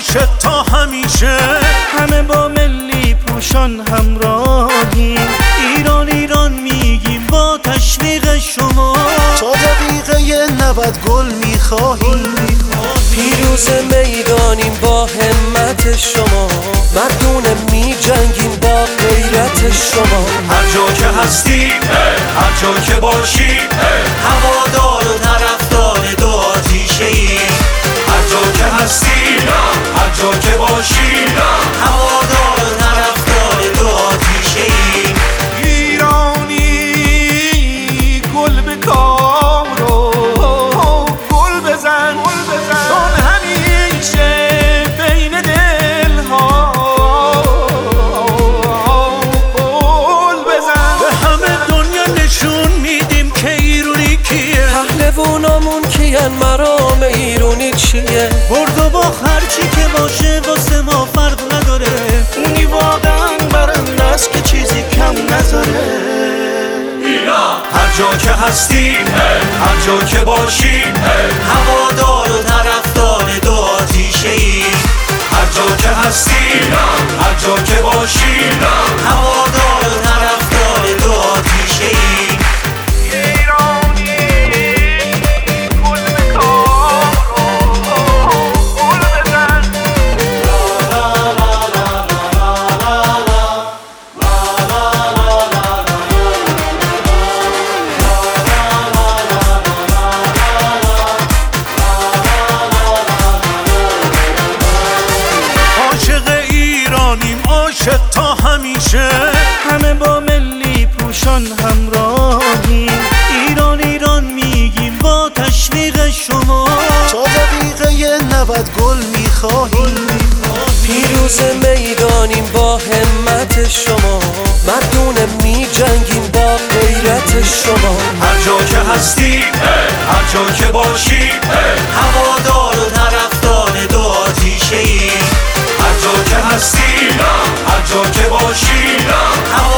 عاشق تا همیشه. همه با ملی پوشان همراهیم، ایران ایران میگیم با تشویق شما. تا دقیقه 90 گل میخواهیم، پیروز میدانیم با همت شما، مردونه میجنگیم با غیرت شما. هر جا که هستی، هر جا که باشی، هوادار و طرفدار دو آتیشه‌ای. هر جا که هستی، هر جا که باشی، هوادار و طرفدار دو آتیشه‌ای. ایرانی گل به کام رو گل بزن، چون همیشه بین دلها گل بزن. به همه دنیا نشون میدیم که ایرانی کیه، پهلوونامون کیه، مرام ایرانی چیه. برد و باخت هرچی که باشه واسه ما فرق نداره، اونی واقعا برنده است که چیزی کم نذاره. هر جا که هستی، هر جا که باشی، هوادار و طرفدار دو آتیشه‌ای. هر جا که هستی، هر جا که باشی، هوادار و طرفدار دو آتیشه‌ای. ایرانی گل به کام رو گل بزن. عاشق ایرانیم، عاشق تا همیشه. همه با ملی پوشان همراهیم، ایران ایران میگیم با تشویق شما. تا دقیقه 90 گل میخواهیم، پیروز میدانیم با همت شما، مردونه میجنگیم با غیرت شما. هر جا که هستی، هر جا که باشی، هوادار و طرفدار دو آتیشه‌ای. هر جا که هستی، هر جا که باشی، هوادار